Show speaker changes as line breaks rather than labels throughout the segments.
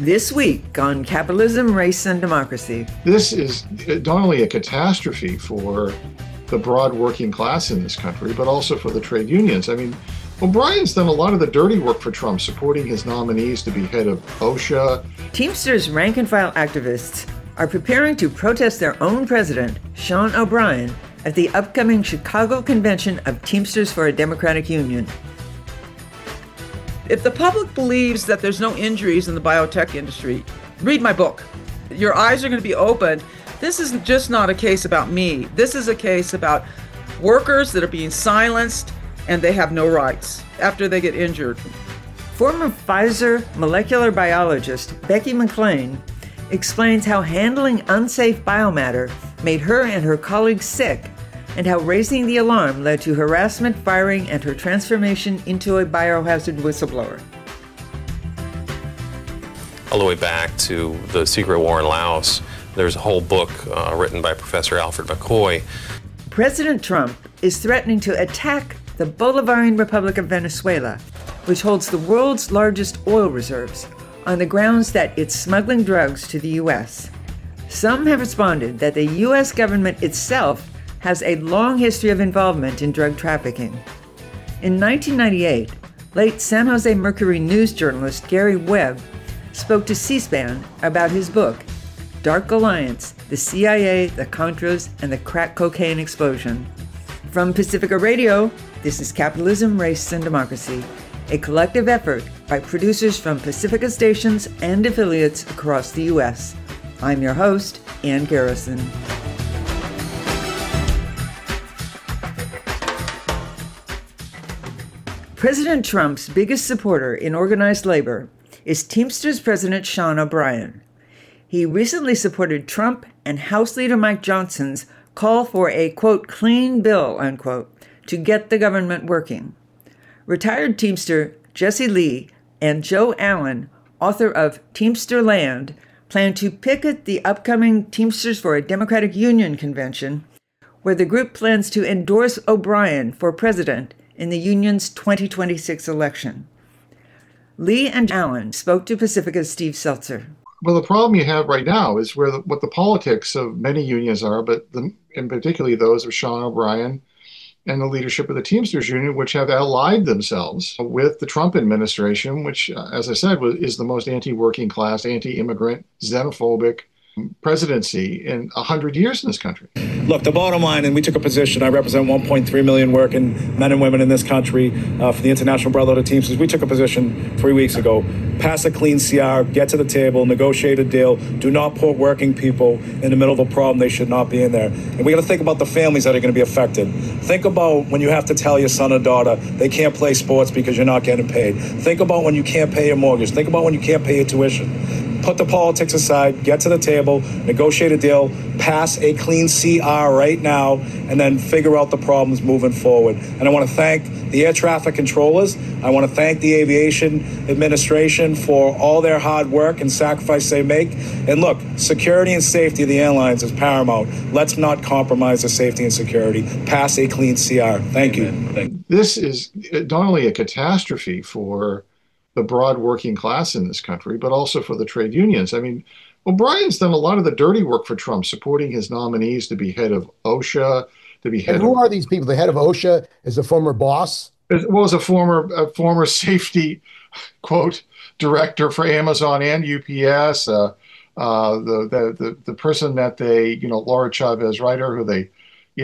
This week on Capitalism, Race, and Democracy.
This is not only a catastrophe for the broad working class in this country, but also for the trade unions. I mean, O'Brien's done a lot of the dirty work for Trump, supporting his nominees to be head of OSHA.
Teamsters rank-and-file activists are preparing to protest their own president, Sean O'Brien, at the upcoming Chicago convention of Teamsters for a Democratic Union.
If the public believes that there's no injuries in the biotech industry, read my book. Your eyes are going to be opened. This is just not a case about me. This is a case about workers that are being silenced and they have no rights after they get injured.
Former Pfizer molecular biologist Becky McLean explains how handling unsafe biomatter made her and her colleagues sick, and how raising the alarm led to harassment, firing, and her transformation into a biohazard whistleblower.
All the way back to the secret war in Laos, there's a whole book written by Professor Alfred McCoy.
President Trump is threatening to attack the Bolivarian Republic of Venezuela, which holds the world's largest oil reserves, on the grounds that it's smuggling drugs to the U.S. Some have responded that the U.S. government itself has a long history of involvement in drug trafficking. In 1998, late San Jose Mercury news journalist Gary Webb spoke to C-SPAN about his book, Dark Alliance, the CIA, the Contras, and the crack cocaine explosion. From Pacifica Radio, this is Capitalism, Race, and Democracy, a collective effort by producers from Pacifica stations and affiliates across the U.S. I'm your host, Ann Garrison. President Trump's biggest supporter in organized labor is Teamsters President Sean O'Brien. He recently supported Trump and House Leader Mike Johnson's call for a, quote, clean bill, unquote, to get the government working. Retired Teamster Jesse Lee and Joe Allen, author of Teamster Land, plan to picket the upcoming Teamsters for a Democratic Union convention, where the group plans to endorse O'Brien for president in the union's 2026 election. Lee and Allen spoke to Pacifica's Steve Seltzer.
Well, the problem you have right now is what the politics of many unions are, but in particularly those of Sean O'Brien and the leadership of the Teamsters Union, which have allied themselves with the Trump administration, which, as I said, is the most anti-working class, anti-immigrant, xenophobic presidency in 100 years in this country.
Look, the bottom line, and we took a position, I represent 1.3 million working men and women in this country for the International Brotherhood of Teamsters. We took a position 3 weeks ago. Pass a clean CR, get to the table, negotiate a deal. Do not put working people in the middle of a problem they should not be in there. And we got to think about the families that are going to be affected. Think about when you have to tell your son or daughter they can't play sports because you're not getting paid. Think about when you can't pay your mortgage. Think about when you can't pay your tuition. Put the politics aside, get to the table, negotiate a deal, pass a clean CR right now, and then figure out the problems moving forward. And I want to thank the air traffic controllers. I want to thank the aviation administration for all their hard work and sacrifice they make. And look, security and safety of the airlines is paramount. Let's not compromise the safety and security. Pass a clean CR. Thank you.
This is not only a catastrophe for the broad working class in this country, but also for the trade unions. I mean, O'Brien's done a lot of the dirty work for Trump, supporting his nominees to be head of OSHA, to be head.
And who are these people? The head of OSHA is a former boss?
Well, as a former safety, quote, director for Amazon and UPS, the person that they, Laura Chavez Ryder, who they,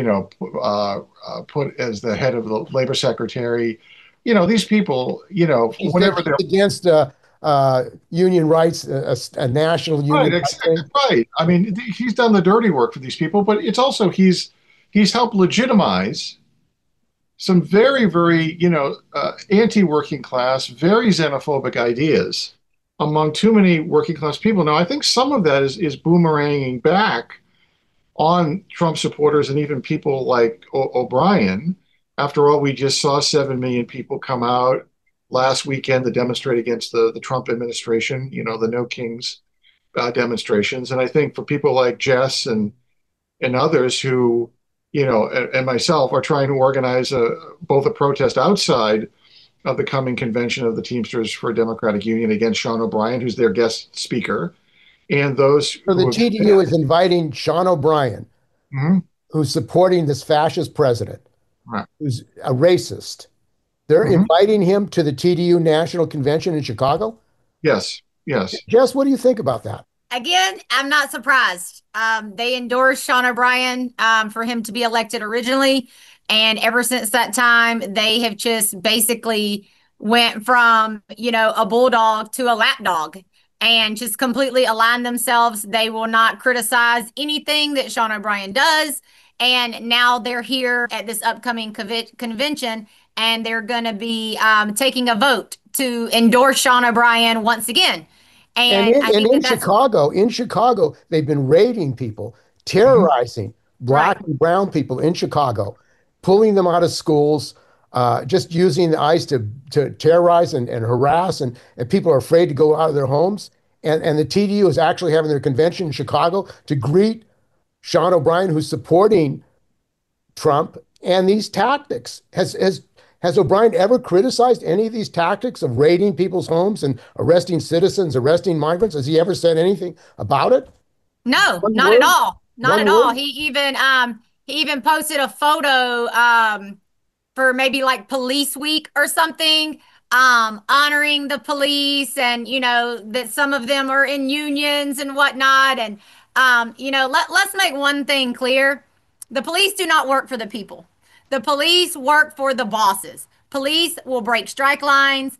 put as the head of the labor secretary. These people, whenever they're
against union rights, a national union.
Right, exactly, right. I mean, he's done the dirty work for these people, but it's also he's helped legitimize some very, very, anti-working class, very xenophobic ideas among too many working class people. Now, I think some of that is boomeranging back on Trump supporters and even people like O'Brien. After all, we just saw 7 million people come out last weekend to demonstrate against the Trump administration, the No Kings demonstrations. And I think for people like Jess and others who, and myself are trying to organize both a protest outside of the coming convention of the Teamsters for a Democratic Union against Sean O'Brien, who's their guest speaker, and those
So the
who have
TDU is inviting Sean O'Brien,
Mhm.
who's supporting this fascist president,
Right.
who's a racist. They're
Mhm.
inviting him to the TDU National Convention in Chicago.
Yes, yes.
Jess, what do you think about that?
Again, I'm not surprised. They endorsed Sean O'Brien for him to be elected originally. And ever since that time, they have just basically went from, a bulldog to a lapdog and just completely aligned themselves. They will not criticize anything that Sean O'Brien does. And now they're here at this upcoming convention, and they're going to be taking a vote to endorse Sean O'Brien once again.
And
And I think
in
that's
Chicago, they've been raiding people, terrorizing black
Right.
and brown people in Chicago, pulling them out of schools, just using the ICE to terrorize and harass, and people are afraid to go out of their homes. And the TDU is actually having their convention in Chicago to greet Sean O'Brien, who's supporting Trump and these tactics. Has O'Brien ever criticized any of these tactics of raiding people's homes and arresting citizens, arresting migrants? Has he ever said anything about it?
No,
One
not
word?
at all. Not
One
at all.
word?
He even posted a photo for maybe like Police Week or something, honoring the police, and that some of them are in unions and whatnot. And let's make one thing clear. The police do not work for the people. The police work for the bosses. Police will break strike lines.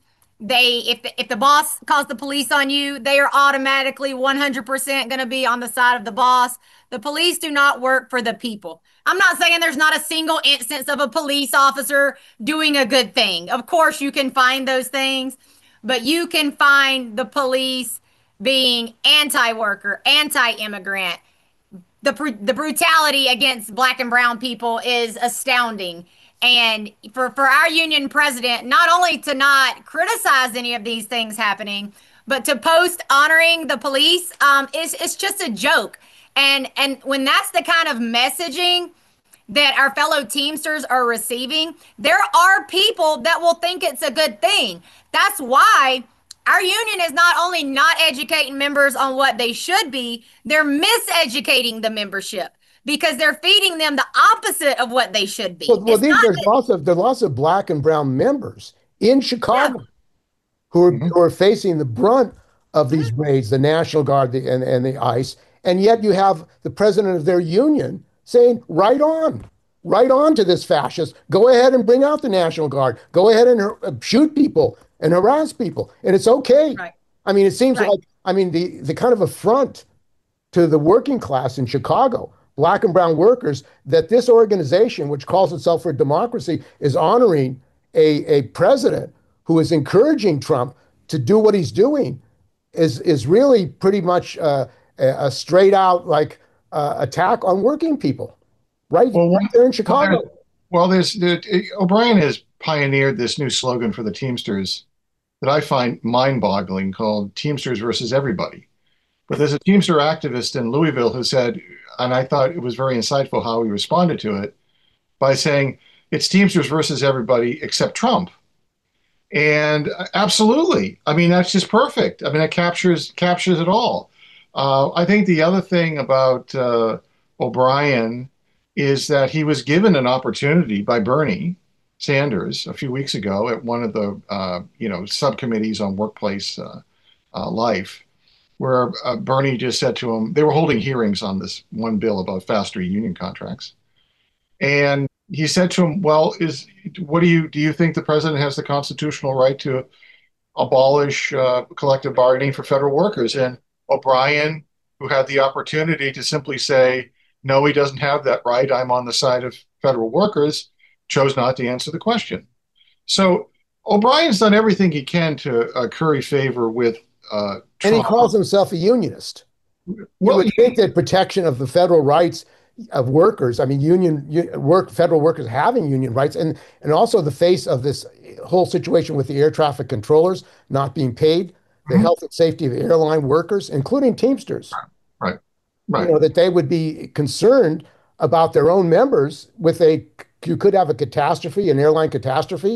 If the boss calls the police on you, they are automatically 100% going to be on the side of the boss. The police do not work for the people. I'm not saying there's not a single instance of a police officer doing a good thing. Of course, you can find those things, but you can find the police being anti-worker, anti-immigrant. The brutality against black and brown people is astounding. And for our union president, not only to not criticize any of these things happening, but to post honoring the police, it's just a joke. And when that's the kind of messaging that our fellow Teamsters are receiving, there are people that will think it's a good thing. That's why our union is not only not educating members on what they should be, they're miseducating the membership because they're feeding them the opposite of what they should be.
Well, there's lots of black and brown members in Chicago who are facing the brunt of these raids, the National Guard and the ICE, and yet you have the president of their union saying, right on to this fascist. Go ahead and bring out the National Guard. Go ahead and shoot people and harass people, and it's okay.
Right.
I mean, it seems
Right.
like, the kind of affront to the working class in Chicago, black and brown workers, that this organization, which calls itself for democracy, is honoring a president who is encouraging Trump to do what he's doing, is really pretty much a straight out attack on working people, right there in Chicago.
O'Brien has pioneered this new slogan for the Teamsters that I find mind-boggling, called Teamsters versus Everybody. But there's a Teamster activist in Louisville who said, and I thought it was very insightful how he responded to it, by saying it's Teamsters versus everybody except Trump. And absolutely, I mean, that's just perfect. I mean, it captures it all. I think the other thing about O'Brien is that he was given an opportunity by Bernie Sanders a few weeks ago at one of the subcommittees on workplace life, where Bernie just said to him, they were holding hearings on this one bill about faster union contracts, and he said to him, "Well, do you think the president has the constitutional right to abolish collective bargaining for federal workers?" And O'Brien, who had the opportunity to simply say, "No, he doesn't have that right. I'm on the side of federal workers," chose not to answer the question. So O'Brien's done everything he can to curry favor with Trump.
And he calls himself a unionist. You would think that protection of the federal rights of workers, I mean, federal workers having union rights, and also the face of this whole situation with the air traffic controllers not being paid, the health and safety of airline workers, including Teamsters.
Right.
That they would be concerned about their own members you could have a catastrophe, an airline catastrophe,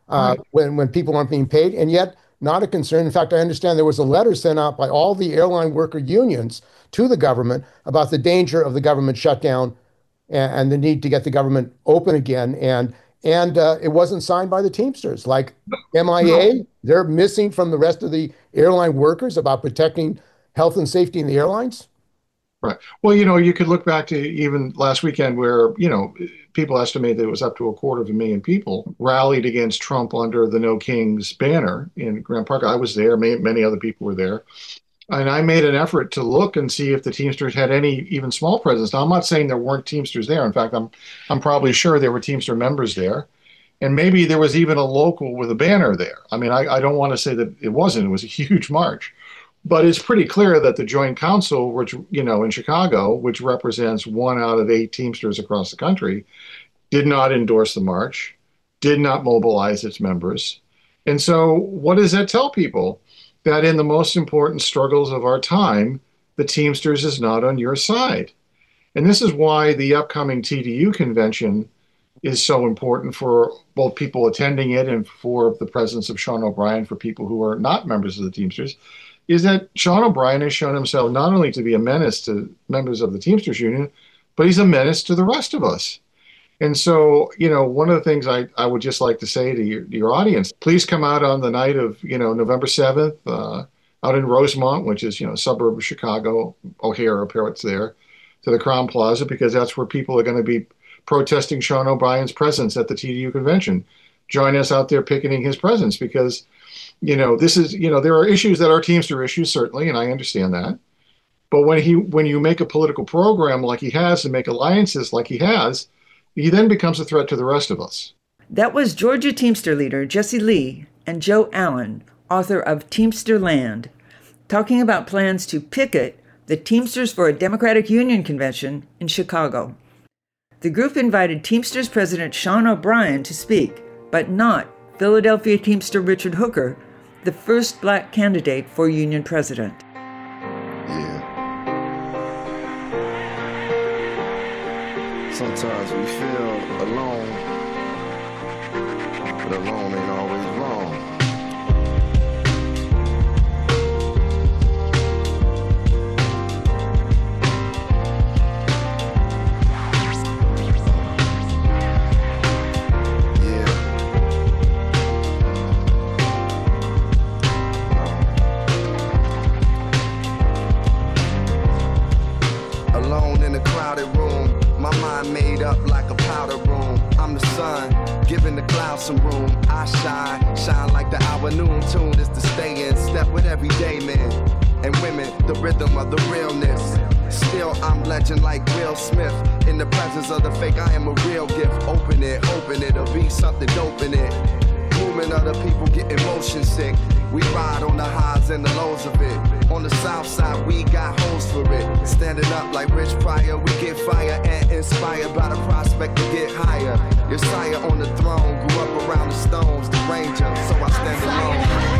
when people aren't being paid, and yet not a concern. In fact, I understand there was a letter sent out by all the airline worker unions to the government about the danger of the government shutdown and the need to get the government open again. And it wasn't signed by the Teamsters. Like MIA, they're missing from the rest of the airline workers about protecting health and safety in the airlines.
Right. Well, you could look back to even last weekend where, people estimate that it was up to 250,000 people rallied against Trump under the No Kings banner in Grant Park. I was there. Many other people were there. And I made an effort to look and see if the Teamsters had any even small presence. Now, I'm not saying there weren't Teamsters there. In fact, I'm probably sure there were Teamster members there. And maybe there was even a local with a banner there. I mean, I don't want to say that it wasn't. It was a huge march. But it's pretty clear that the Joint Council, which, in Chicago, which represents 1 out of 8 Teamsters across the country, did not endorse the march, did not mobilize its members. And so what does that tell people? That in the most important struggles of our time, the Teamsters is not on your side. And this is why the upcoming TDU convention is so important for both people attending it and for the presence of Sean O'Brien for people who are not members of the Teamsters, is that Sean O'Brien has shown himself not only to be a menace to members of the Teamsters Union, but he's a menace to the rest of us. And so, one of the things I would just like to say to your audience, please come out on the night of, November 7th, out in Rosemont, which is, a suburb of Chicago, O'Hare, it's there, to the Crowne Plaza, because that's where people are going to be protesting Sean O'Brien's presence at the TDU convention. Join us out there picketing his presence because, this is, there are issues that are Teamster issues, certainly, and I understand that. But when you make a political program like he has and make alliances like he has, he then becomes a threat to the rest of us.
That was Georgia Teamster leader Jesse Lee and Joe Allen, author of Teamster Land, talking about plans to picket the Teamsters for a Democratic Union convention in Chicago. The group invited Teamsters President Sean O'Brien to speak, but not Philadelphia Teamster Richard Hooker, the first black candidate for union president.
Sometimes we feel alone, but alone ain't always wrong. Alone in a crowded room, my mind made up like a powder room. I'm the sun, giving the clouds some room. I shine like the hour noon tune. Is to stay in step with everyday men and women, the rhythm of the realness. Still, I'm legend like Will Smith. In the presence of the fake, I am a real gift. Open it, it'll be something dope in it. Movement of the people getting motion sick. We ride on the highs and the lows of it. On the south side, we got hoes for it. Standing up like Rich Pryor, we get fire and inspired by the prospect to get higher. Your sire on the throne grew up around the stones, the ranger, so I stand alone.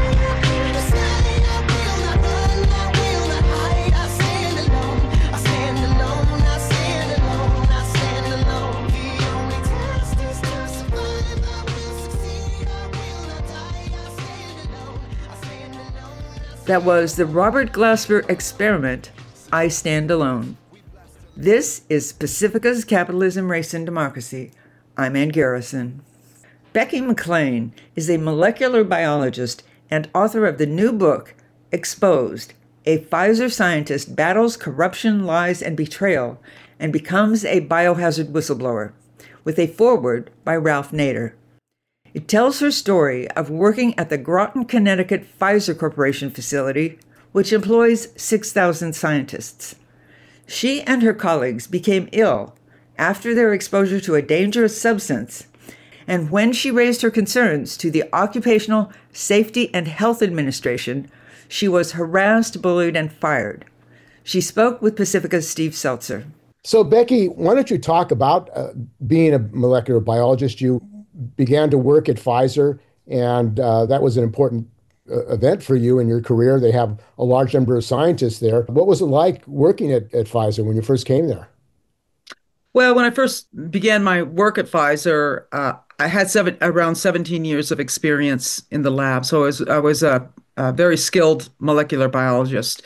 That was the Robert Glasper Experiment, I Stand Alone. This is Pacifica's Capitalism, Race, and Democracy. I'm Ann Garrison. Becky McLean is a molecular biologist and author of the new book, Exposed, A Pfizer Scientist Battles Corruption, Lies, and Betrayal and Becomes a Biohazard Whistleblower, with a foreword by Ralph Nader. It tells her story of working at the Groton, Connecticut Pfizer Corporation facility, which employs 6,000 scientists. She and her colleagues became ill after their exposure to a dangerous substance, and when she raised her concerns to the Occupational Safety and Health Administration, she was harassed, bullied, and fired. She spoke with Pacifica's Steve Seltzer.
So, Becky, why don't you talk about being a molecular biologist? You began to work at Pfizer, and that was an important event for you in your career. They have a large number of scientists there. What was it like working at Pfizer when you first came there?
Well, when I first began my work at Pfizer, I had around 17 years of experience in the lab. So I was a very skilled molecular biologist.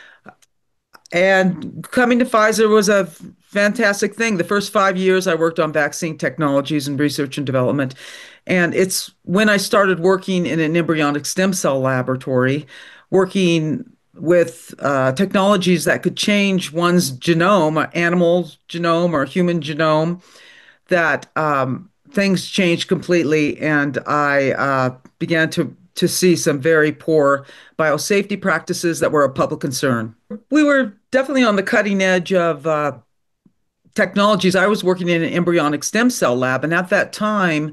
And coming to Pfizer was a fantastic thing. The first 5 years I worked on vaccine technologies and research and development. And it's when I started working in an embryonic stem cell laboratory, working with technologies that could change one's genome, animal genome or human genome, that things changed completely. And I began to see some very poor biosafety practices that were a public concern. We were definitely on the cutting edge of technologies. I was working in an embryonic stem cell lab, and at that time,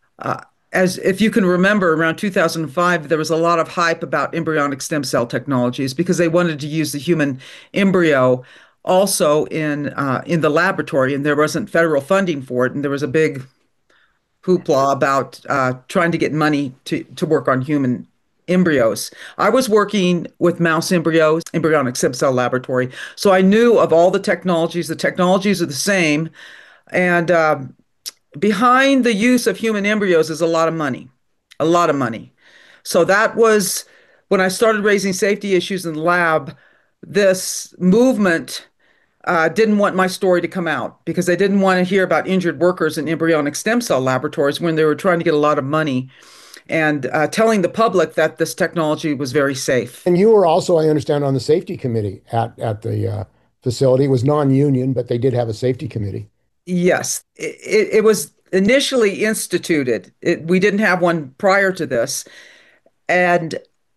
as if you can remember, around 2005, there was a lot of hype about embryonic stem cell technologies because they wanted to use the human embryo also in the laboratory, and there wasn't federal funding for it, and there was a big hoopla about trying to get money to work on human embryos. I was working with mouse embryos, embryonic stem cell laboratory, so I knew of all the technologies. The technologies are the same, and behind the use of human embryos is a lot of money, a lot of money. So that was when I started raising safety issues in the lab. This movement didn't want my story to come out because they didn't want to hear about injured workers in embryonic stem cell laboratories when they were trying to get a lot of money and telling the public that this technology was very safe.
And you were also, I understand, on the safety committee at the facility. It was non-union, but they did have a safety committee.
Yes, it was initially instituted. We didn't have one prior to this. And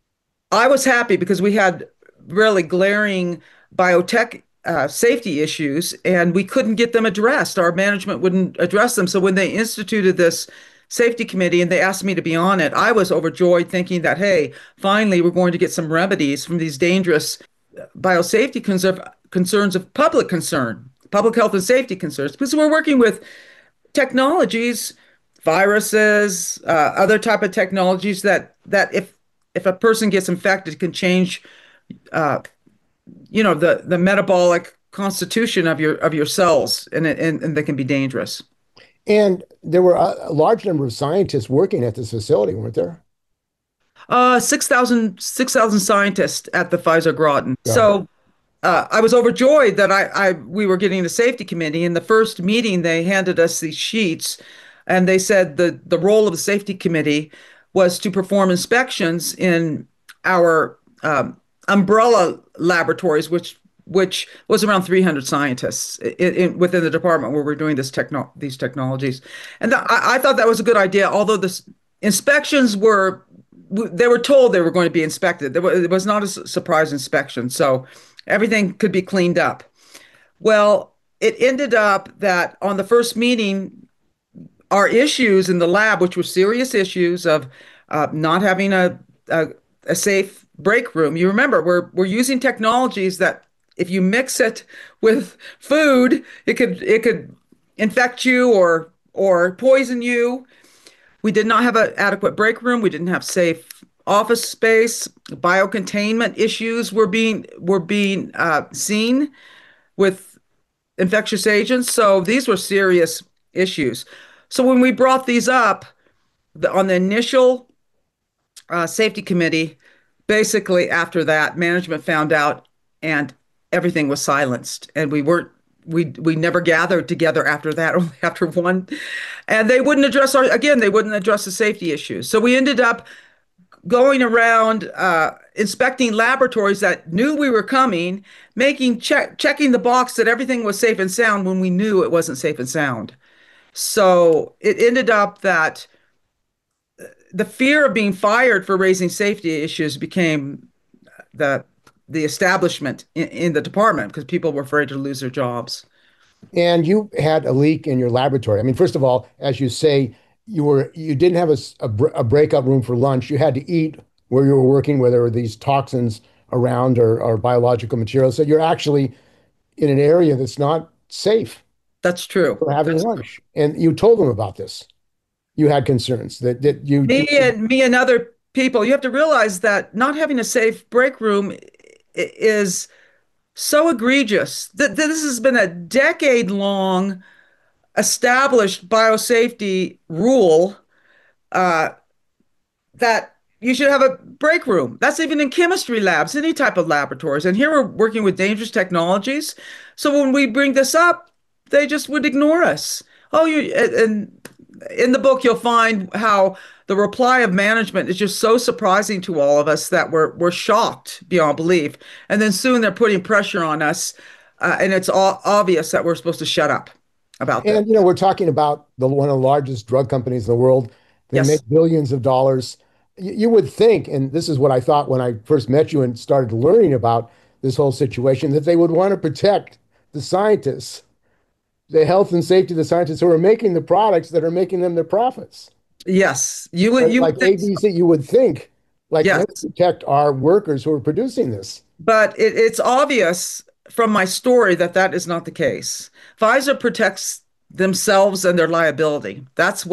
I was happy because we had really glaring biotech safety issues, and we couldn't get them addressed. Our management wouldn't address them. So when they instituted this safety committee and they asked me to be on it, I was overjoyed thinking that, hey, finally, we're going to get some remedies from these dangerous biosafety concerns of public concern, public health and safety concerns, because we're working with technologies, viruses, other type of technologies that if a person gets infected can change the metabolic constitution of your cells, and they can be dangerous.
And there were a large number of scientists working at this facility, weren't there?
6,000 scientists at the Pfizer Groton.
Yeah.
So I was overjoyed that we were getting the safety committee. In the first meeting, they handed us these sheets, and they said the role of the safety committee was to perform inspections in our umbrella laboratories, which was around 300 scientists within the department where we're doing these technologies. And I thought that was a good idea, although the inspections they were told they were going to be inspected. It was not a surprise inspection, so everything could be cleaned up. Well, it ended up that on the first meeting, our issues in the lab, which were serious issues of not having a safe break room. You remember, we're using technologies that if you mix it with food, it could infect you or poison you. We did not have an adequate break room. We didn't have safe office space. Biocontainment issues were being seen with infectious agents. So these were serious issues. So when we brought these up on the initial safety committee, basically after that, management found out and everything was silenced. And we never gathered together after that, only after one. And they wouldn't address they wouldn't address the safety issues. So we ended up going around inspecting laboratories that knew we were coming, checking the box that everything was safe and sound when we knew it wasn't safe and sound. So it ended up that the fear of being fired for raising safety issues became the establishment in the department because people were afraid to lose their jobs.
And you had a leak in your laboratory. I mean, first of all, as you say, you didn't have a breakout room for lunch. You had to eat where you were working, where there were these toxins around or biological materials. So you're actually in an area that's not safe.
That's true.
For having lunch. And you told them about this. You had concerns that you...
Me and other people, you have to realize that not having a safe break room is so egregious that this has been a decade-long established biosafety rule uh, that you should have a break room. That's even in chemistry labs, any type of laboratories. And here we're working with dangerous technologies. So when we bring this up, they just would ignore us. Oh, and in the book, you'll find how the reply of management is just so surprising to all of us that we're shocked beyond belief. And then soon they're putting pressure on us, and it's obvious that we're supposed to shut up about that.
And we're talking about one of the largest drug companies in the world. They
Yes.
make billions of dollars. You would think, and this is what I thought when I first met you and started learning about this whole situation, that they would want to protect the scientists, the health and safety of the scientists who are making the products that are making them their profits.
Yes, you would. You
Like
would think so.
ABC, you would think, like,
Yes.
let's protect our workers who are producing this.
But it's obvious from my story that that is not the case. Pfizer protects themselves and their liability.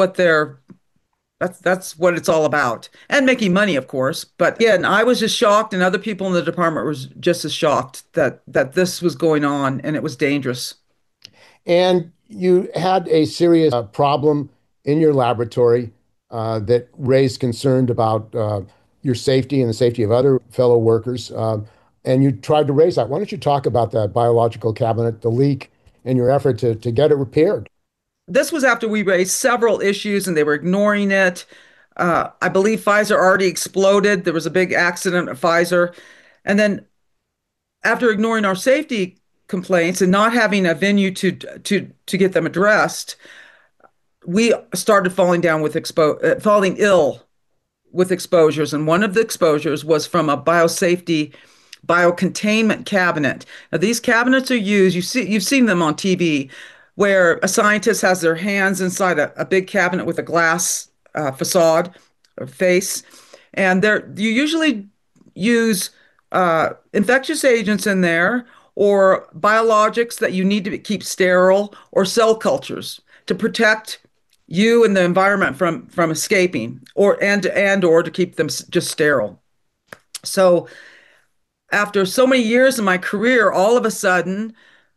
That's what it's all about. And making money, of course. But again, I was just shocked, and other people in the department were just as shocked that this was going on and it was dangerous.
And you had a serious problem in your laboratory that raised concern about your safety and the safety of other fellow workers. And you tried to raise that. Why don't you talk about that biological cabinet, the leak, and your effort to get it repaired?
This was after we raised several issues and they were ignoring it. I believe Pfizer already exploded. There was a big accident at Pfizer. And then after ignoring our safety complaints and not having a venue to get them addressed, we started falling ill with exposures. And one of the exposures was from a biosafety biocontainment cabinet. Now, these cabinets are used, you've seen them on TV, where a scientist has their hands inside a big cabinet with a glass facade or face. And you usually use infectious agents in there or biologics that you need to keep sterile or cell cultures to protect you and the environment from escaping or to keep them just sterile. So after so many years in my career, all of a sudden,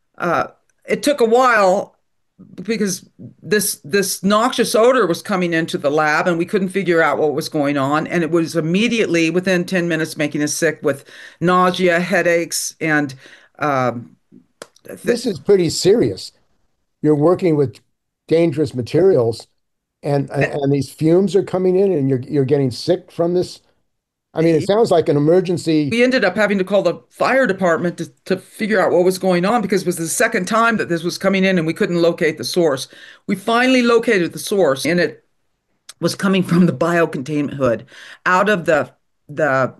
it took a while because this noxious odor was coming into the lab and we couldn't figure out what was going on. And it was immediately within 10 minutes making us sick with nausea, headaches, and
This is pretty serious. You're working with dangerous materials, and these fumes are coming in, and you're getting sick from this. I mean, it sounds like an emergency.
we ended up having to call the fire department to figure out what was going on because it was the second time that this was coming in and we couldn't locate the source. We finally located the source, and it was coming from the biocontainment hood out of the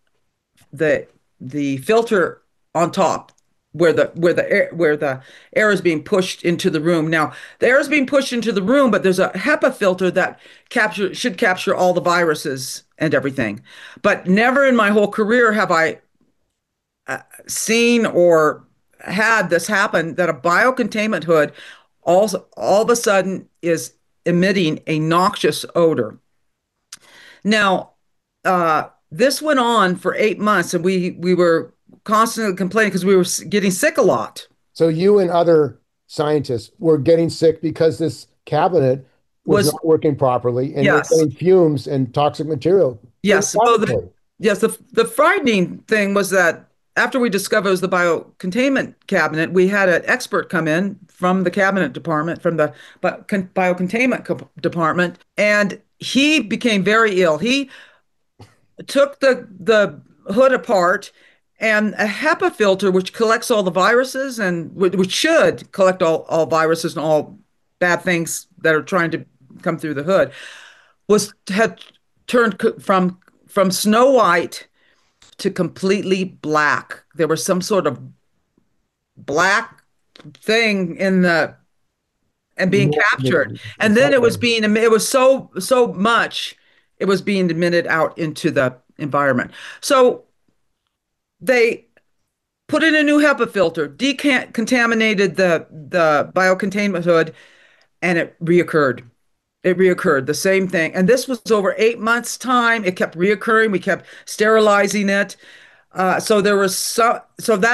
the filter on top where the air is being pushed into the room. Now, the air is being pushed into the room, but there's a HEPA filter that should capture all the viruses and everything. But never in my whole career have I seen or had this happen that a biocontainment hood all of a sudden is emitting a noxious odor. Now, this went on for 8 months, and we were constantly complaining because we were getting sick a lot.
So you and other scientists were getting sick because this cabinet was not working properly, and
Yes.
you're getting fumes and toxic material.
Yes.
It's
So
laboratory.
the frightening thing was that after we discovered it was the biocontainment cabinet, we had an expert come in from the cabinet department, from the biocontainment department, and he became very ill. He took the hood apart, and a HEPA filter, which collects all the viruses and which should collect all viruses and all bad things that are trying to come through the hood, had turned from snow white to completely black. There was some sort of black thing in the and being captured, and then it was so much it was being emitted out into the environment. So they put in a new HEPA filter, decontaminated the biocontainment hood, and it reoccurred. It reoccurred, the same thing. And this was over 8 months' time. It kept reoccurring. We kept sterilizing it. So that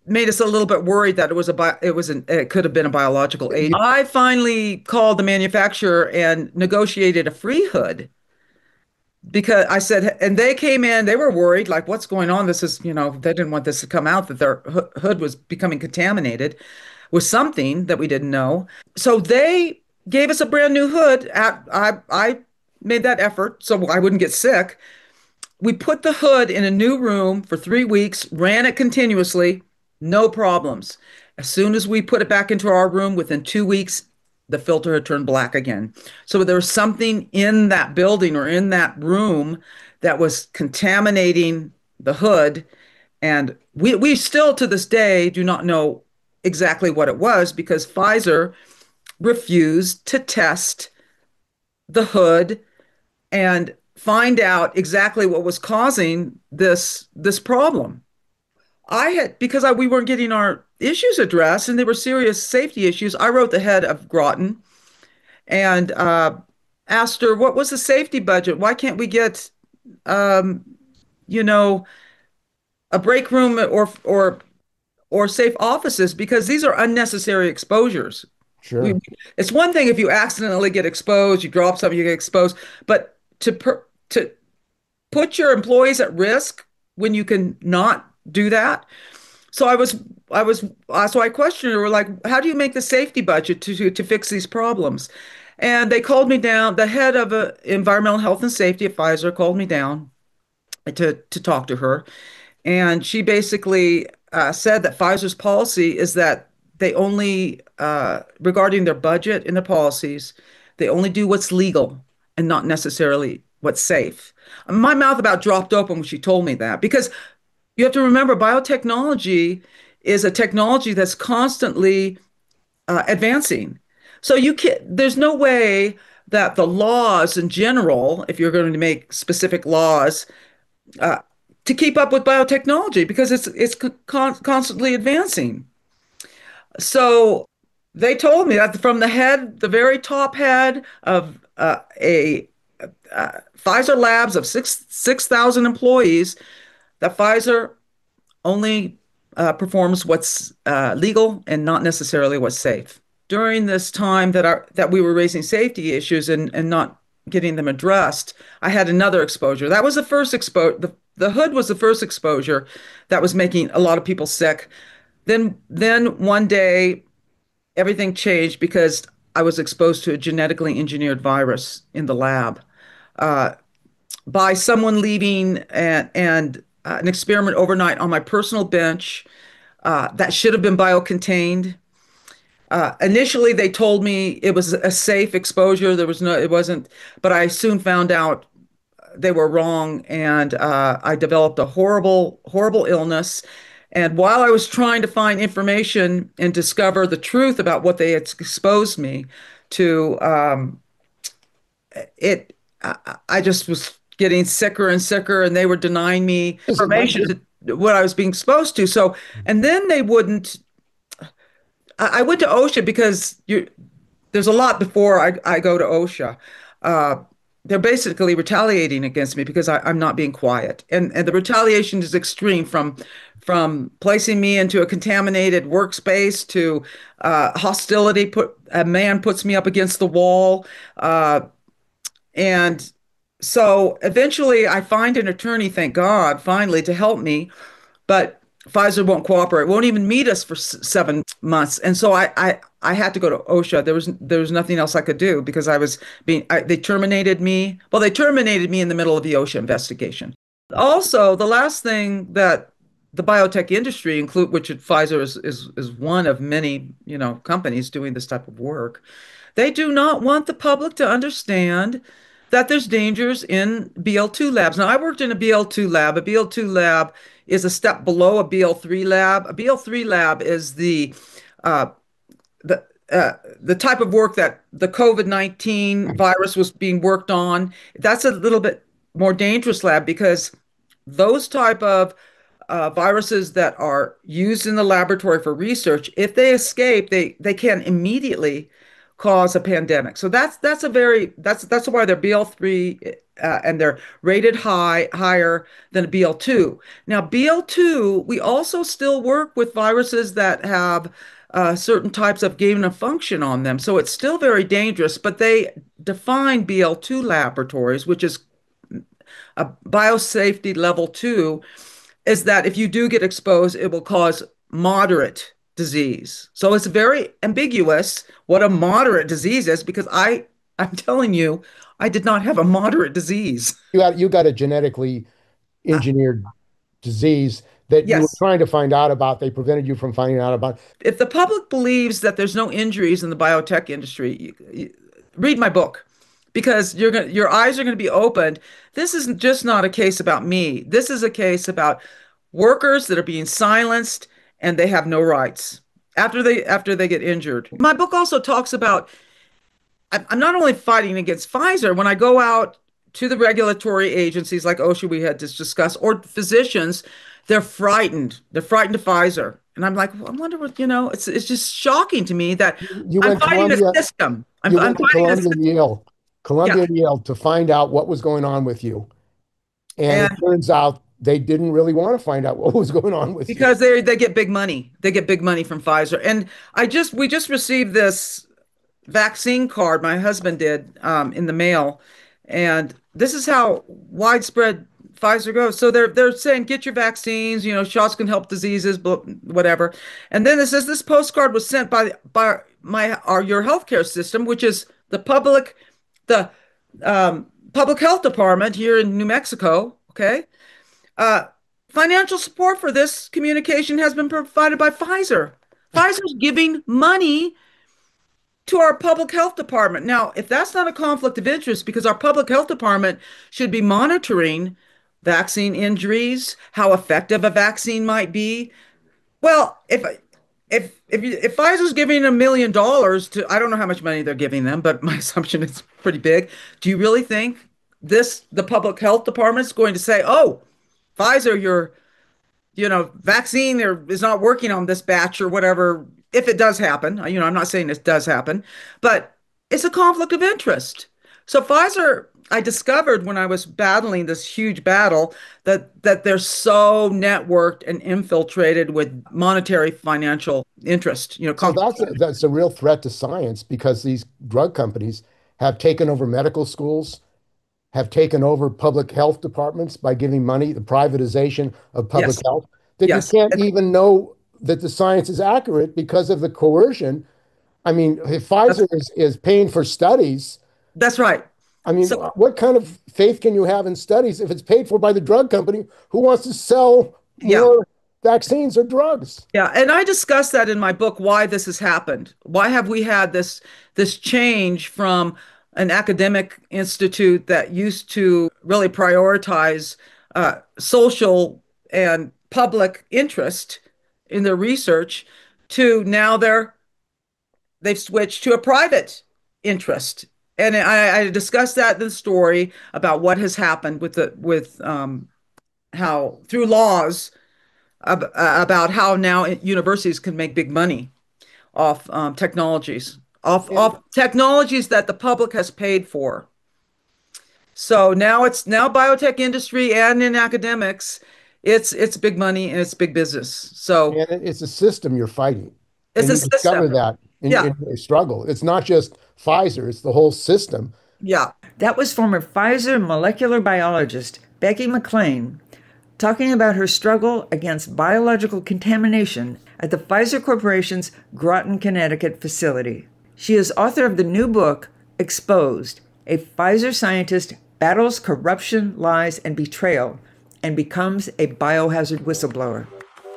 made us a little bit worried that it could have been a biological agent. I finally called the manufacturer and negotiated a free hood because I said, and they came in, they were worried, like, what's going on? This is, they didn't want this to come out, that their hood was becoming contaminated with something that we didn't know. So they gave us a brand new hood. I made that effort so I wouldn't get sick. We put the hood in a new room for 3 weeks, ran it continuously, no problems. As soon as we put it back into our room, within 2 weeks, the filter had turned black again. So there was something in that building or in that room that was contaminating the hood. And we still to this day do not know exactly what it was because Pfizer refused to test the hood and find out exactly what was causing this problem. Because we weren't getting our issues addressed and they were serious safety issues, I wrote the head of Groton and asked her, what was the safety budget? Why can't we get, a break room or safe offices? Because these are unnecessary exposures.
Sure.
It's one thing if you accidentally get exposed, you drop something, you get exposed, but to put your employees at risk when you can not do that. So so I questioned her, we're like, how do you make the safety budget to fix these problems? And they called me down. The head of environmental health and safety at Pfizer called me down to talk to her. And she basically said that Pfizer's policy is that they only, regarding their budget and their policies, they only do what's legal and not necessarily what's safe. My mouth about dropped open when she told me that, because you have to remember biotechnology is a technology that's constantly advancing. So there's no way that the laws in general, if you're going to make specific laws, to keep up with biotechnology because it's constantly advancing. So they told me that from the very top head of a Pfizer Labs of 6,000 employees, that Pfizer only performs what's legal and not necessarily what's safe. During this time that we were raising safety issues and not getting them addressed, I had another exposure. That was the first exposure. The hood was the first exposure that was making a lot of people sick. Then one day, everything changed because I was exposed to a genetically engineered virus in the lab by someone leaving and an experiment overnight on my personal bench that should have been biocontained. Initially, they told me it was a safe exposure. It wasn't, but I soon found out they were wrong, and I developed a horrible, horrible illness. And while I was trying to find information and discover the truth about what they had exposed me to, I just was getting sicker and sicker, and they were denying me information to what I was being exposed to. So, and then they wouldn't. I went to OSHA because there's a lot before I go to OSHA. They're basically retaliating against me because I'm not being quiet. And the retaliation is extreme from placing me into a contaminated workspace to hostility. A man puts me up against the wall. And so eventually I find an attorney, thank God, finally, to help me. But Pfizer won't cooperate, won't even meet us for 7 months. And so I had to go to OSHA. There was nothing else I could do because they terminated me. Well, they terminated me in the middle of the OSHA investigation. Also, the last thing that the biotech industry, which Pfizer is one of many, companies doing this type of work, they do not want the public to understand that there's dangers in BL2 labs. Now, I worked in a BL2 lab. A BL2 lab is a step below a BL3 lab. A BL3 lab is the type of work that the COVID-19 virus was being worked on. That's a little bit more dangerous lab because those type of viruses that are used in the laboratory for research, if they escape, they can immediately cause a pandemic. So that's why they're BL3 and they're rated higher than BL2. Now BL2, we also still work with viruses that have certain types of gain of function on them. So it's still very dangerous, but they define BL2 laboratories, which is a biosafety level 2, is that if you do get exposed, it will cause moderate disease. So it's very ambiguous what a moderate disease is, because I'm telling you, I did not have a moderate disease.
You got a genetically engineered disease that you were
Yes.
trying to find out about. They prevented you from finding out about.
If the public believes that there's no injuries in the biotech industry, read my book, because your eyes are going to be opened. This is just not a case about me. This is a case about workers that are being silenced and they have no rights after they get injured. My book also talks about I'm not only fighting against Pfizer. When I go out to the regulatory agencies like OSHA we had just discussed, or physicians, they're frightened. They're frightened of Pfizer. And I'm like, well, I wonder what, it's just shocking to me that
You
I'm
went
fighting
Columbia,
the system. I'm
you went to
fighting the
Columbia and
system.
Yale, Columbia
Yeah.
and Yale to find out what was going on with you. And
And
it turns out they didn't really want to find out what was going on with you.
because they get big money. They get big money from Pfizer. And we just received this vaccine card, my husband did, in the mail. And this is how widespread Pfizer goes. So they're saying get your vaccines, shots can help diseases, whatever. And then it says this postcard was sent by your healthcare system, which is the public health department here in New Mexico. Okay. Financial support for this communication has been provided by Pfizer. Pfizer's giving money to our public health department. Now, if that's not a conflict of interest, because our public health department should be monitoring vaccine injuries, how effective a vaccine might be. Well, if Pfizer's giving $1 million to, I don't know how much money they're giving them, but my assumption is pretty big. Do you really think the public health department is going to say, oh, Pfizer, your vaccine is not working on this batch or whatever, if it does happen. I'm not saying this does happen, but it's a conflict of interest. So Pfizer, I discovered when I was battling this huge battle that they're so networked and infiltrated with monetary financial interest.
So that's a real threat to science, because these drug companies have taken over medical schools, have taken over public health departments by giving money, the privatization of public
Yes.
health, that
Yes.
you can't even know that the science is accurate because of the coercion. I mean, if Pfizer is paying for studies,
That's right.
I mean,
So-
what kind of faith can you have in studies if it's paid for by the drug company who wants to sell
Yeah.
more vaccines or drugs?
Yeah, and I discuss that in my book, why this has happened. Why have we had this change from an academic institute that used to really prioritize social and public interest in their research to now they've switched to a private interest. And I discussed that in the story about what has happened with how through laws about how now universities can make big money off technologies, off technologies that the public has paid for. So now it's biotech industry and in academics, it's big money and it's big business. So
And it's a system you're fighting.
it's
And
a
you discover
system.
that in
Yeah.
your struggle. It's not just Pfizer, it's the whole system.
Yeah.
That was former Pfizer molecular biologist Becky McLean talking about her struggle against biological contamination at the Pfizer Corporation's Groton, Connecticut facility. She is author of the new book, Exposed: A Pfizer Scientist Battles Corruption, Lies, and Betrayal, and becomes a biohazard whistleblower.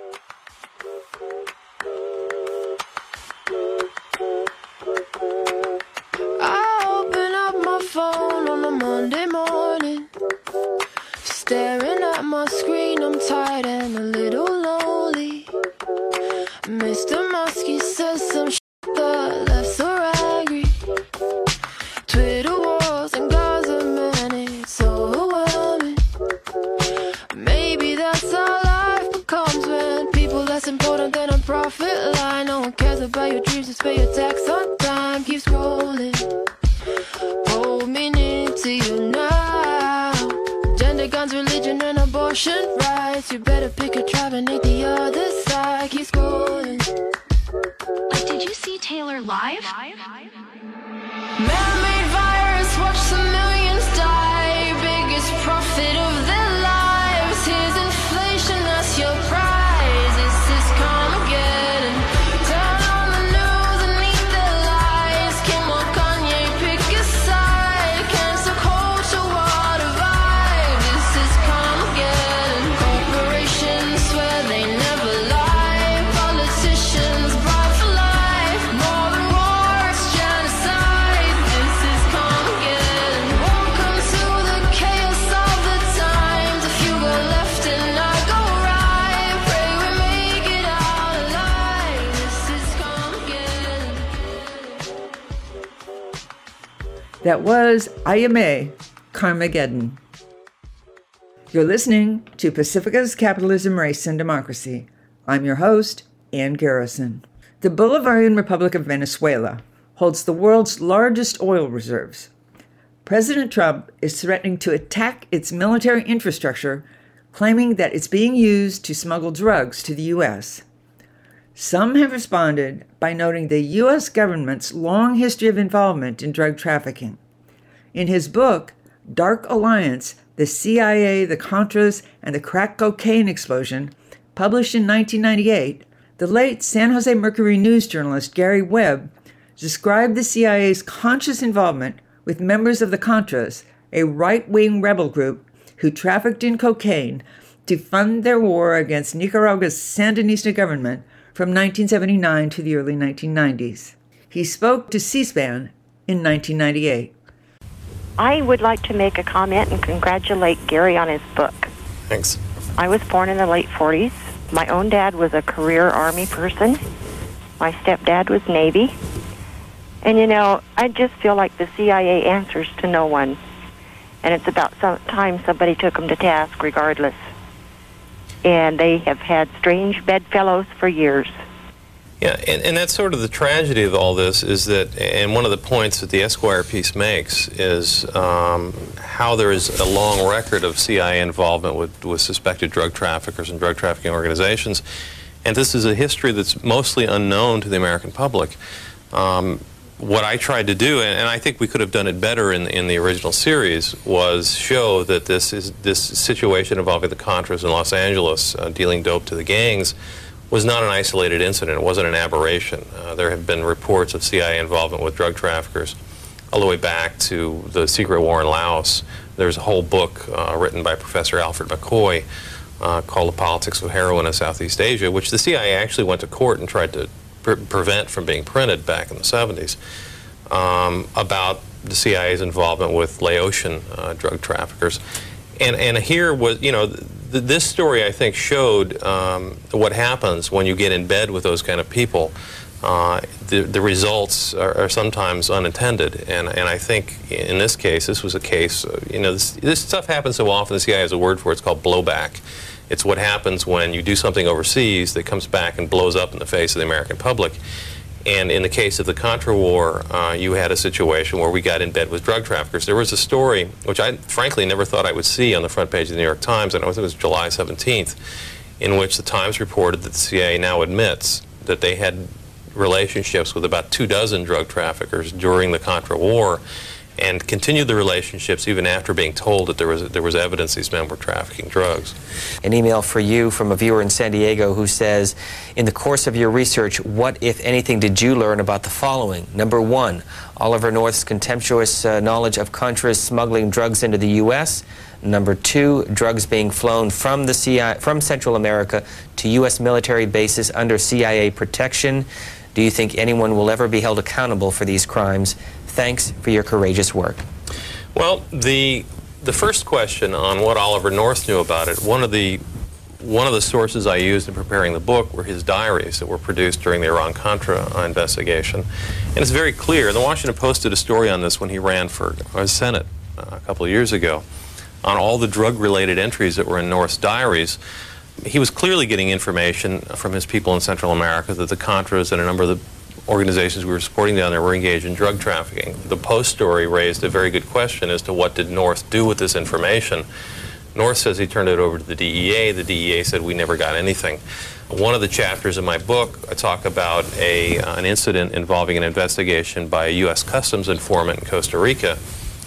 I open up my phone on a Monday morning, staring at my screen. I'm tired and a little lonely. Mr. Muskie says some shit that left so angry. Twitter wars and Gaza, man, it's overwhelming. Maybe that's how life becomes when people less important than a profit line. No one cares about your dreams, just pay your tax on time. Keep scrolling. ocean rise. You better pick a tribe and take the other side. Keep scrolling.
Did you see Taylor live?
Man-made virus, watch the millions die. Biggest profit of their lives. Here's inflation, that's your prize. This is Carmageddon. Turn on the news and eat their lies. Kim or Kanye, pick a side. Cancel culture, what a vibe. This is Carmageddon. Corporations swear they never lie. Politicians bribe for life. More than wars, genocide. This is Carmageddon. Welcome to the chaos of the times. If you go left and I go right, pray we make it out alive. This is Carmageddon.
That was IMA, Carmageddon. You're listening to Pacifica's Capitalism, Race, and Democracy. I'm your host, Ann Garrison. The Bolivarian Republic of Venezuela holds the world's largest oil reserves. President Trump is threatening to attack its military infrastructure, claiming that it's being used to smuggle drugs to the U.S. Some have responded by noting the U.S. government's long history of involvement in drug trafficking. In his book, Dark Alliance, The CIA, the Contras, and the Crack Cocaine Explosion, published in 1998, the late San Jose Mercury News journalist Gary Webb described the CIA's conscious involvement with members of the Contras, a right-wing rebel group who trafficked in cocaine to fund their war against Nicaragua's Sandinista government from 1979 to the early 1990s. He spoke to C-SPAN in 1998.
I would like to make a comment and congratulate Gary on his book.
Thanks.
I was born in the late 40s. My own dad was a career Army person. My stepdad was Navy. And, I just feel like the CIA answers to no one. And it's about time somebody took them to task regardless. And they have had strange bedfellows for years.
Yeah, and that's sort of the tragedy of all this is that, and one of the points that the Esquire piece makes is how there is a long record of CIA involvement with suspected drug traffickers and drug trafficking organizations. And this is a history that's mostly unknown to the American public. What I tried to do, and I think we could have done it better in the original series, was show that this situation involving the Contras in Los Angeles dealing dope to the gangs was not an isolated incident. It wasn't an aberration. There have been reports of CIA involvement with drug traffickers all the way back to the secret war in Laos. There's a whole book written by Professor Alfred McCoy called The Politics of Heroin in Southeast Asia, which the CIA actually went to court and tried to prevent from being printed back in the 70s, about the CIA's involvement with Laotian drug traffickers. And here was, this story, I think, showed what happens when you get in bed with those kind of people. The results are sometimes unintended, and I think in this case, this was a case, this stuff happens so often, the CIA has a word for it, it's called blowback. It's what happens when you do something overseas that comes back and blows up in the face of the American public. And in the case of the Contra War, you had a situation where we got in bed with drug traffickers. There was a story, which I frankly never thought I would see on the front page of the New York Times, and I think it was July 17th, in which the Times reported that the CIA now admits that they had relationships with about 24 drug traffickers during the Contra War, and continued the relationships even after being told that there was evidence these men were trafficking drugs.
An email for you from a viewer in San Diego who says, in the course of your research, what, if anything, did you learn about the following? Number one, Oliver North's contemptuous knowledge of Contras smuggling drugs into the U.S. Number two, drugs being flown from the CIA, from Central America to U.S. military bases under CIA protection. Do you think anyone will ever be held accountable for these crimes? Thanks for your courageous work.
Well, the first question on what Oliver North knew about it, one of the sources I used in preparing the book were his diaries that were produced during the Iran-Contra investigation. And it's very clear. The Washington Post did a story on this when he ran for Senate a couple of years ago, on all the drug-related entries that were in North's diaries. He was clearly getting information from his people in Central America that the Contras and a number of the organizations we were supporting down there were engaged in drug trafficking. The Post story raised a very good question as to what did North do with this information. North says he turned it over to the DEA. The DEA said we never got anything. One of the chapters in my book, I talk about an incident involving an investigation by a U.S. Customs informant in Costa Rica.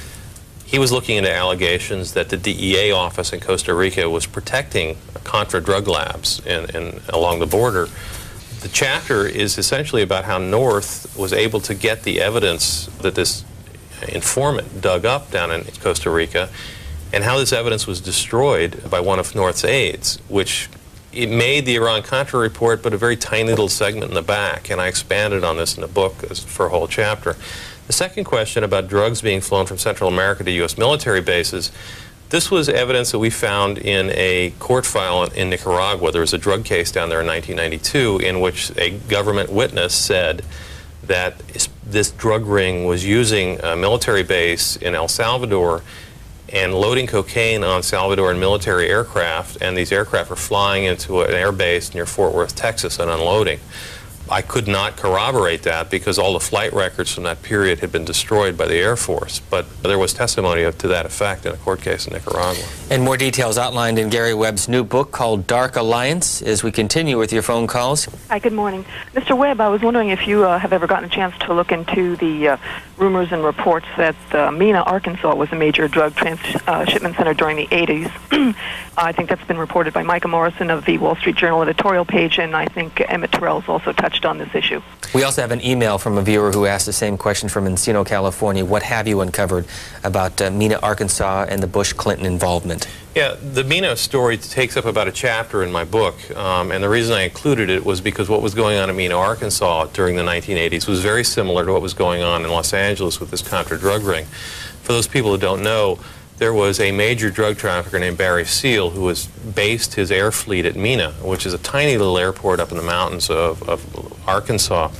He was looking into allegations that the DEA office in Costa Rica was protecting Contra drug labs along the border. The chapter is essentially about how North was able to get the evidence that this informant dug up down in Costa Rica, and how this evidence was destroyed by one of North's aides, which it made the Iran-Contra report, but a very tiny little segment in the back, and I expanded on this in the book for a whole chapter. The second question about drugs being flown from Central America to U.S. military bases, this was evidence that we found in a court file in Nicaragua. There was a drug case down there in 1992 in which a government witness said that this drug ring was using a military base in El Salvador and loading cocaine on Salvadoran military aircraft, and these aircraft were flying into an air base near Fort Worth, Texas, and unloading. I could not corroborate that because all the flight records from that period had been destroyed by the Air Force, but there was testimony to that effect in a court case in Nicaragua.
And more details outlined in Gary Webb's new book called Dark Alliance as we continue with your phone calls.
Hi, good morning. Mr. Webb, I was wondering if you have ever gotten a chance to look into the rumors and reports that Mena, Arkansas was a major drug transshipment center during the 80s. I think that's been reported by Micah Morrison of the Wall Street Journal editorial page, and I think Emmett Terrell's also touched on this issue.
We also have an email from a viewer who asked the same question from Encino, California. What have you uncovered about Mena, Arkansas, and the Bush-Clinton involvement?
Yeah, the Mena story takes up about a chapter in my book, and the reason I included it was because what was going on in Mena, Arkansas during the 1980s was very similar to what was going on in Los Angeles with this Contra drug ring. For those people who don't know, there was a major drug trafficker named Barry Seal who was based his air fleet at Mena, which is a tiny little airport up in the mountains of Arkansas.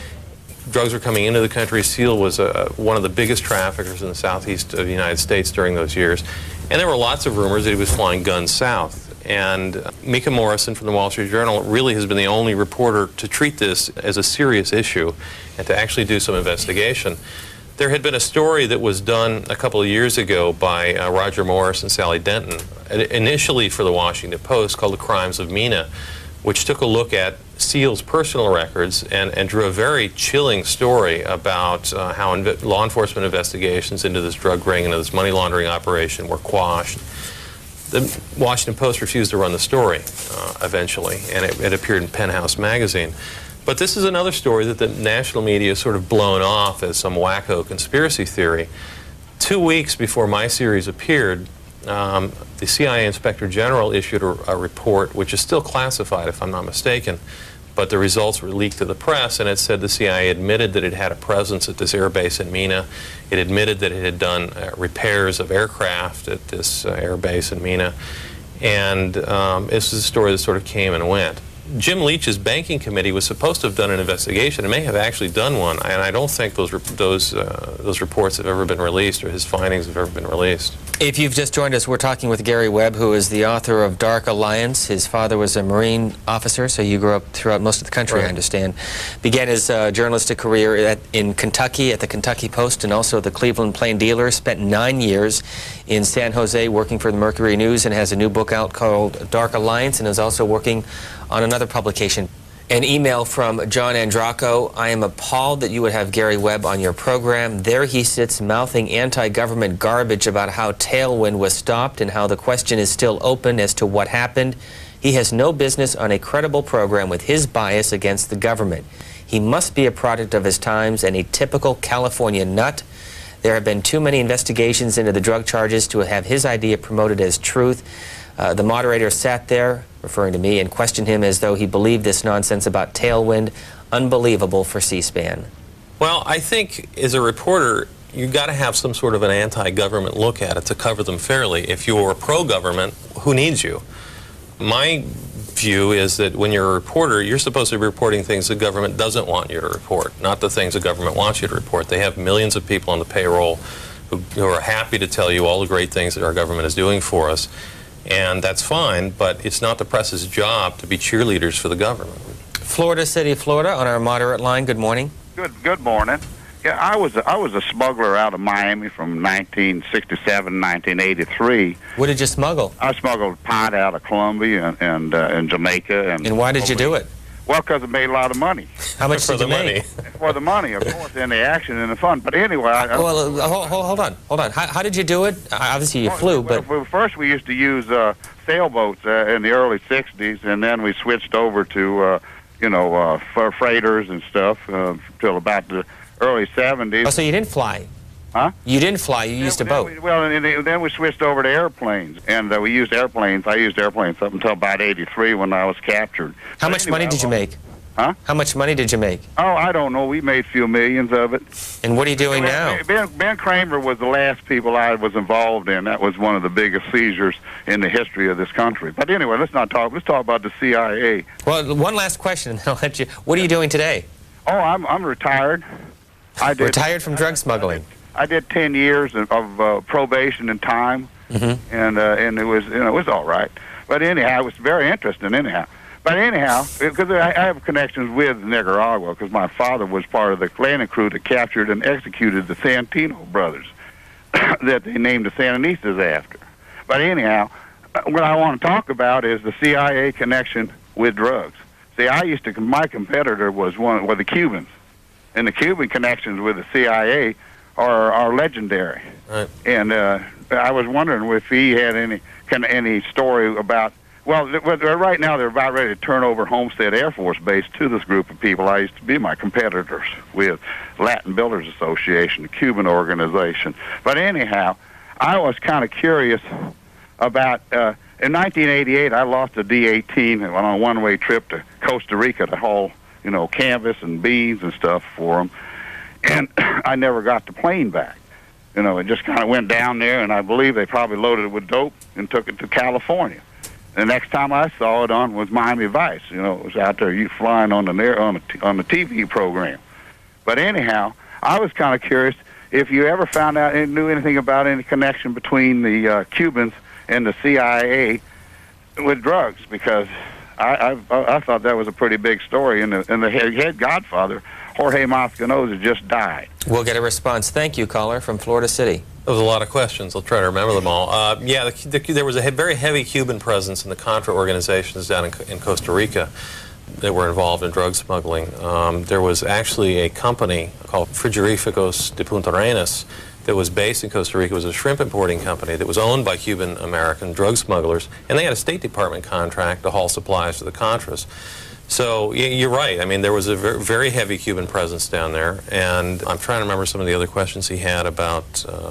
Drugs were coming into the country. Seal was one of the biggest traffickers in the southeast of the United States during those years. And there were lots of rumors that he was flying guns south. And Micah Morrison from the Wall Street Journal really has been the only reporter to treat this as a serious issue and to actually do some investigation. There had been a story that was done a couple of years ago by Roger Morris and Sally Denton, initially for the Washington Post, called The Crimes of Mena, which took a look at Seal's personal records and drew a very chilling story about how law enforcement investigations into this drug ring and this money laundering operation were quashed. The Washington Post refused to run the story eventually, and it appeared in Penthouse magazine. But this is another story that the national media has sort of blown off as some wacko conspiracy theory. 2 weeks before my series appeared, the CIA Inspector General issued a report, which is still classified if I'm not mistaken, but the results were leaked to the press, and it said the CIA admitted that it had a presence at this air base in Mena. It admitted that it had done repairs of aircraft at this air base in Mena. And this is a story that sort of came and went. Jim Leach's banking committee was supposed to have done an investigation. It may have actually done one, and I don't think those reports have ever been released, or his findings have ever been released.
If you've just joined us, we're talking with Gary Webb, who is the author of Dark Alliance. His father was a Marine officer, so you grew up throughout most of the country, right. I understand. Began his journalistic career in Kentucky at the Kentucky Post and also the Cleveland Plain Dealer. Spent 9 years in San Jose working for the Mercury News and has a new book out called Dark Alliance, and is also working on another publication. An email from John Andraco. I am appalled that you would have Gary Webb on your program. There he sits mouthing anti-government garbage about how Tailwind was stopped and how the question is still open as to what happened. He has no business on a credible program with his bias against the government. He must be a product of his times and a typical California nut. There have been too many investigations into the drug charges to have his idea promoted as truth. The moderator sat there, referring to me, and questioned him as though he believed this nonsense about Tailwind. Unbelievable for C-SPAN.
Well, I think as a reporter, you've got to have some sort of an anti-government look at it to cover them fairly. If you're pro-government, who needs you? My view is that when you're a reporter, you're supposed to be reporting things the government doesn't want you to report, not the things the government wants you to report. They have millions of people on the payroll who are happy to tell you all the great things that our government is doing for us. And that's fine, but it's not the press's job to be cheerleaders for the government.
Florida City, Florida, on our moderate line. Good morning.
Good morning. Yeah, I was a smuggler out of Miami from 1967 to 1983.
What did you smuggle?
I smuggled pot out of Colombia and Jamaica. And
why did you do it?
Well, because it made a lot of money.
How much did you make?
For the money, of course, and the action and the fun. But anyway,
hold on. How did you do it? Obviously, you flew, but
first we used to use sailboats in the early '60s, and then we switched over to for freighters and stuff till about the early '70s.
Oh, so you didn't fly?
Huh?
You didn't fly. You used a boat.
Then we switched over to airplanes, and we used airplanes. I used airplanes up until about '83 when I was captured.
How much money did you make?
Huh?
How much money did you make?
Oh, I don't know. We made a few millions of it.
And what are you doing now?
Ben Kramer was the last people I was involved in. That was one of the biggest seizures in the history of this country. But anyway, let's talk about the CIA.
Well, one last question, and then I'll let you. What are you doing today?
Oh, I'm retired.
Retired from drug smuggling.
I did 10 years of probation and time, and it was all right. But anyhow, it was very interesting. But anyhow, because I have connections with Nicaragua, because my father was part of the landing crew that captured and executed the Santino brothers, that they named the Sandinistas after. But anyhow, what I want to talk about is the CIA connection with drugs. See, my competitor were the Cubans, and the Cuban connections with the CIA are legendary.
Right.
And I was wondering if he had any story about. Well, right now they're about ready to turn over Homestead Air Force Base to this group of people I used to be my competitors with, Latin Builders Association, a Cuban organization. But anyhow, I was kind of curious about. In 1988, I lost a D-18 on a one-way trip to Costa Rica to haul, canvas and beads and stuff for them, and I never got the plane back. It just kind of went down there, and I believe they probably loaded it with dope and took it to California. The next time I saw it was Miami Vice. It was out there flying on the TV program. But anyhow, I was kind of curious if you ever found out and knew anything about any connection between the Cubans and the CIA with drugs, because I thought that was a pretty big story. And the head godfather, Jorge Mascanosa, just died.
We'll get a response. Thank you, caller from Florida City.
There was a lot of questions. I'll try to remember them all. There was a very heavy Cuban presence in the Contra organizations down in Costa Rica that were involved in drug smuggling. There was actually a company called Frigoríficos de Punta Arenas that was based in Costa Rica. It was a shrimp importing company that was owned by Cuban-American drug smugglers, and they had a State Department contract to haul supplies to the Contras. So you're right. I mean, there was a very heavy Cuban presence down there, and I'm trying to remember some of the other questions he had about.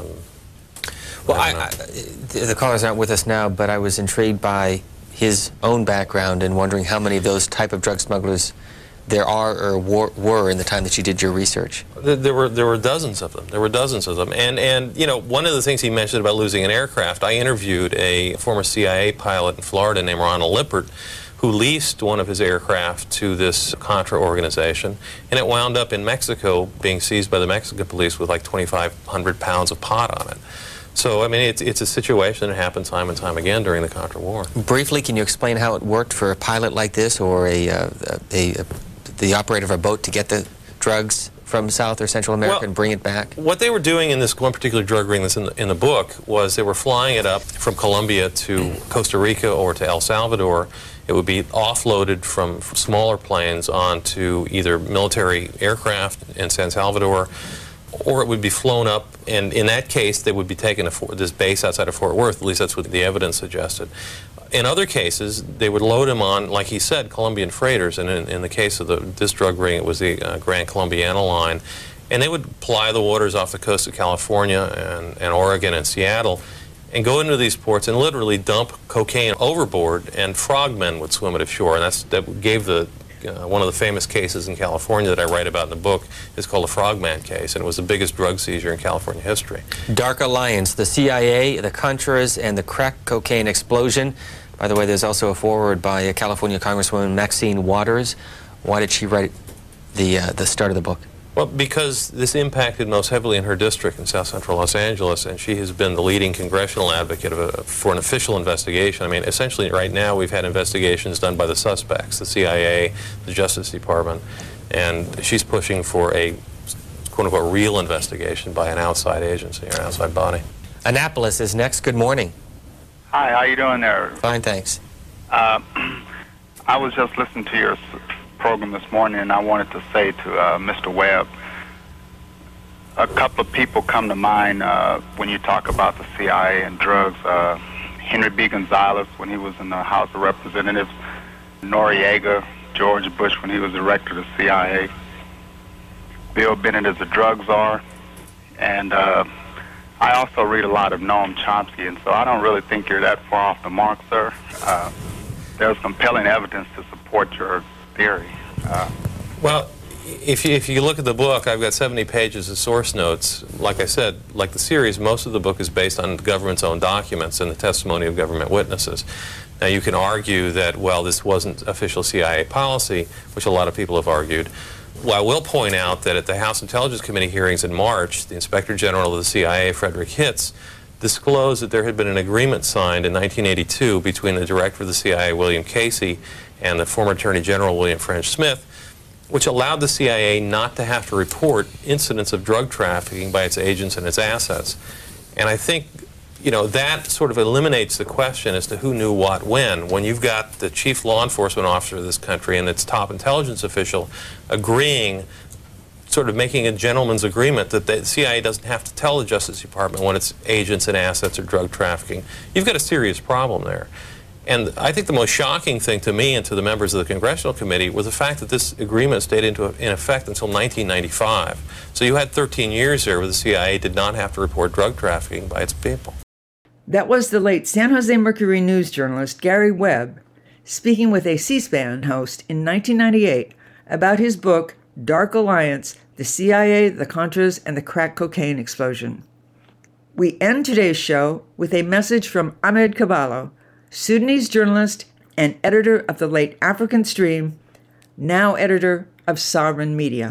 The caller's not with us now, but I was intrigued by his own background and wondering how many of those type of drug smugglers there are or were in the time that you did your research.
There were dozens of them. And one of the things he mentioned about losing an aircraft, I interviewed a former CIA pilot in Florida named Ronald Lippert, who leased one of his aircraft to this Contra organization, and it wound up in Mexico being seized by the Mexican police with like 2,500 pounds of pot on it. So, I mean, it's a situation that happened time and time again during the Contra War.
Briefly, can you explain how it worked for a pilot like this or the operator of a boat to get the drugs from South or Central America and bring it back?
What they were doing in this one particular drug ring that's in the book was they were flying it up from Colombia to Costa Rica or to El Salvador. It would be offloaded from smaller planes onto either military aircraft in San Salvador, or it would be flown up, and in that case they would be taken to this base outside of Fort Worth. At least that's what the evidence suggested. In other cases, they would load him on, like he said, Colombian freighters, and in the case of this drug ring, it was the Grand Colombiana line, and they would ply the waters off the coast of California and Oregon and Seattle, and go into these ports and literally dump cocaine overboard, and frogmen would swim it ashore, and that gave one of the famous cases in California that I write about in the book is called the Frogman case, and it was the biggest drug seizure in California history.
Dark Alliance, the CIA, the Contras, and the crack cocaine explosion. By the way, there's also a foreword by a California Congresswoman, Maxine Waters. Why did she write the start of the book?
Well, because this impacted most heavily in her district in South Central Los Angeles, and she has been the leading congressional advocate for an official investigation. I mean, essentially right now we've had investigations done by the suspects, the CIA, the Justice Department, and she's pushing for a quote-unquote real investigation by an outside agency or an outside body.
Annapolis is next. Good morning.
Hi, how you doing there?
Fine, thanks.
I was just listening to your program this morning, and I wanted to say to Mr. Webb, a couple of people come to mind when you talk about the CIA and drugs. Henry B. Gonzalez, when he was in the House of Representatives, Noriega, George Bush, when he was director of the CIA, Bill Bennett as a drug czar, and I also read a lot of Noam Chomsky, and so I don't really think you're that far off the mark, sir. There's compelling evidence to support your theory.
Well, if you look at the book, I've got 70 pages of source notes. Like I said, like the series, most of the book is based on the government's own documents and the testimony of government witnesses. Now, you can argue that, well, this wasn't official CIA policy, which a lot of people have argued. Well, I will point out that at the House Intelligence Committee hearings in March, the Inspector General of the CIA, Frederick Hitz, disclosed that there had been an agreement signed in 1982 between the director of the CIA, William Casey, and the former Attorney General, William French Smith, which allowed the CIA not to have to report incidents of drug trafficking by its agents and its assets. And I think, you know, that sort of eliminates the question as to who knew what when you've got the chief law enforcement officer of this country and its top intelligence official agreeing, sort of making a gentleman's agreement that the CIA doesn't have to tell the Justice Department when its agents and assets are drug trafficking. You've got a serious problem there. And I think the most shocking thing to me and to the members of the Congressional Committee was the fact that this agreement stayed in effect until 1995. So you had 13 years there where the CIA did not have to report drug trafficking by its people.
That was the late San Jose Mercury News journalist Gary Webb speaking with a C-SPAN host in 1998 about his book, Dark Alliance, The CIA, the Contras, and the Crack Cocaine Explosion. We end today's show with a message from Ahmed Caballo, Sudanese journalist and editor of the late African Stream, now editor of Sovereign Media.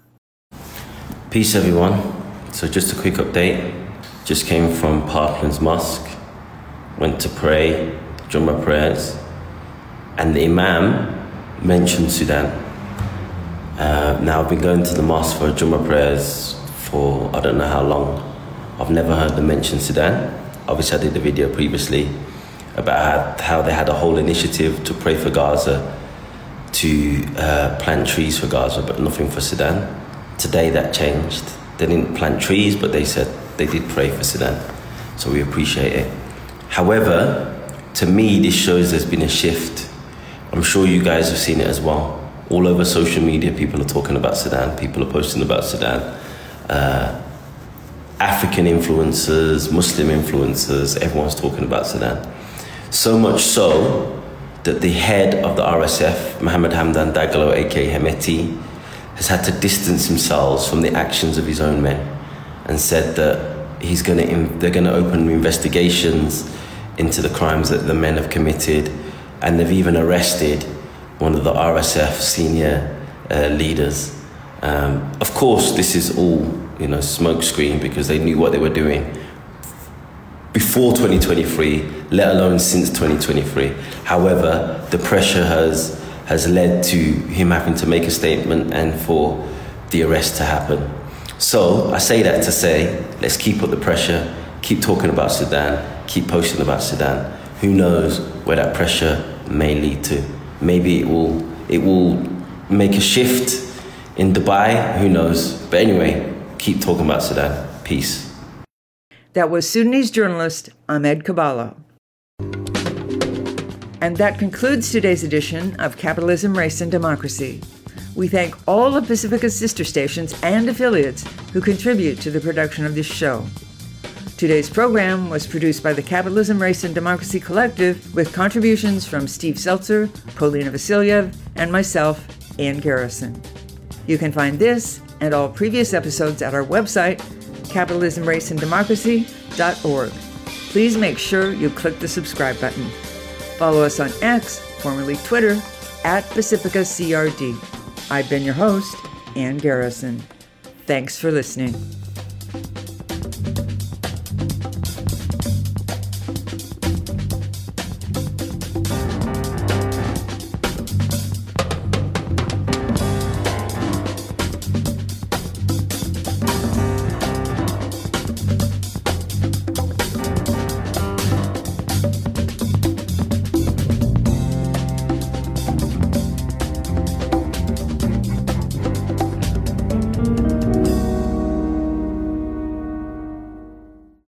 Peace, everyone. So just a quick update. Just came from Parkland's Mosque, went to pray, Jummah prayers, and the Imam mentioned Sudan. Now I've been going to the mosque for Jummah prayers for I don't know how long. I've never heard them mention Sudan. Obviously I did a video previously about how they had a whole initiative to pray for Gaza, to plant trees for Gaza, but nothing for Sudan. Today that changed. They didn't plant trees, but they said they did pray for Sudan. So we appreciate it. However, to me, this shows there's been a shift. I'm sure you guys have seen it as well. All over social media, people are talking about Sudan. People are posting about Sudan. African influencers, Muslim influencers, everyone's talking about Sudan. So much so that the head of the RSF, Mohammed Hamdan Dagalo, aka Hemeti, has had to distance himself from the actions of his own men and said that they're going to open investigations into the crimes that the men have committed, and they've even arrested one of the RSF senior leaders. Of course, this is all, smokescreen, because they knew what they were doing before 2023, let alone since 2023. However, the pressure has led to him having to make a statement and for the arrest to happen. So I say that to say, let's keep up the pressure, keep talking about Sudan, keep posting about Sudan. Who knows where that pressure may lead to? Maybe it will make a shift in Dubai, who knows? But anyway, keep talking about Sudan. Peace.
That was Sudanese journalist Ahmed Caballo. And that concludes today's edition of Capitalism, Race, and Democracy. We thank all of Pacifica's sister stations and affiliates who contribute to the production of this show. Today's program was produced by the Capitalism, Race, and Democracy Collective with contributions from Steve Seltzer, Polina Vasilyev, and myself, Ann Garrison. You can find this and all previous episodes at our website, capitalismraceanddemocracy.org. Please make sure you click the subscribe button. Follow us on X, formerly Twitter, @PacificaCRD. I've been your host, Ann Garrison. Thanks for listening.